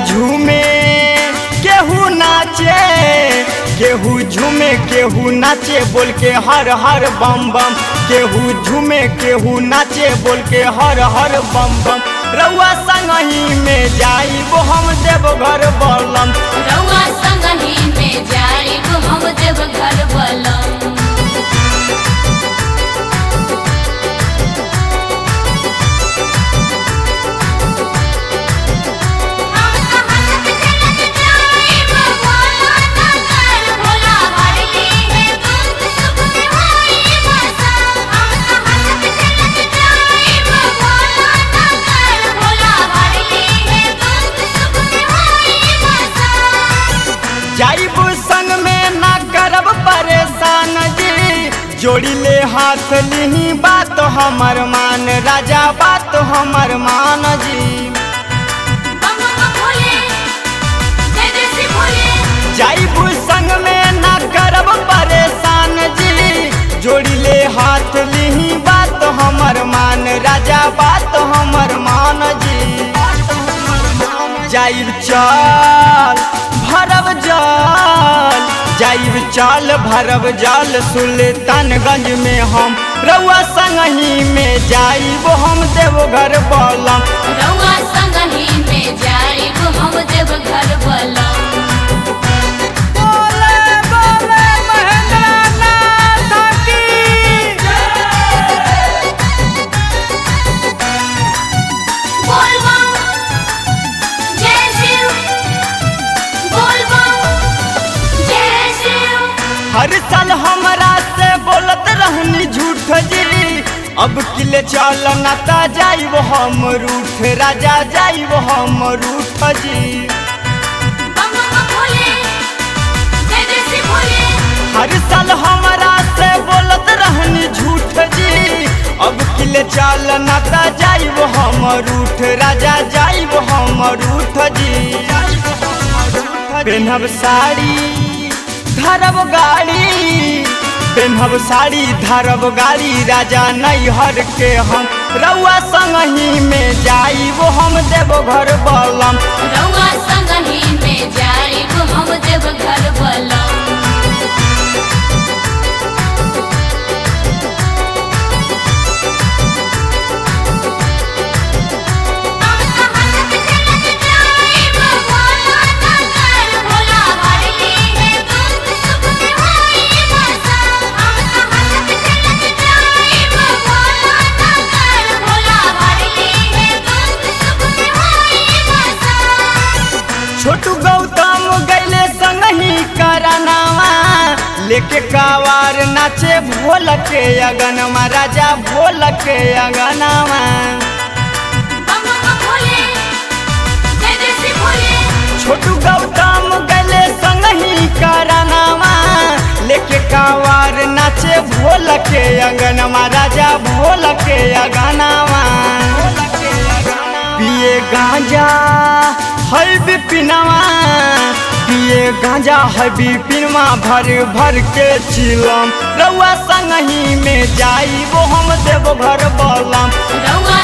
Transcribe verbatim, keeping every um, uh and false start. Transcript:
झूमे केहू नाचे, केहू झूमे केहू नाचे बोल के हर हर बम बम। केहू झूमे केहू नाचे बोल के हर हर बम बम। रउआ संगही में जाइब हम देवघर बलम। रउआ संगही में जाइब हम देवघर बलम। जाइब संग में ना करब परेशान जी, जोड़ी ले हाथ लिही बात हमर मान राजा, बात हमर मान जी। जाइब संग में ना करब परेशान जी, जोड़ी ले हाथ लिही बात हमर मान राजा, बात हमर मान जी। जाइब चल भरब जल, जाइब चल भरब जल सुल्तानगंज में हम। रउआ संगही में जाइब हम देवघर बलम। रउआ संगही में जाइब हम देवघर बलम। हर साल हमरा से बोलत रहनी झूठ जी, अब किले चल ना ता जाइब हम रूठ राजा, जाइब हम रूठ जी। हर साल हमरा से बोलत रहनी झूठ जी, अब किले चल ना ता जाइब हम रूठ राजा, जाइब हम रूठ जी। पेन्हब साड़ी धरब गाड़ी, पेन्हब साड़ी धरब गाड़ी राजा नैहर के हम। रउआ संगही में जाइब हम देवघर बलम। रउआ संगही में जाइब हम देवघर बलम। छोटू गौतम गैले संगही करनावा, लेके कावार नाचे भोल के अगनमा राजा, भोल के अगनावा। छोटू गौतम गैले संगही करनावा, लेके कावार नाचे भोल के अगनमा राजा, भोल के अगनावा। पिए गांजा है बिपिनवा, पिए गांजा है बिपिनवा भर भर के चिलम। रउआ संगही में जाइब हम देवघर बलम। रउआ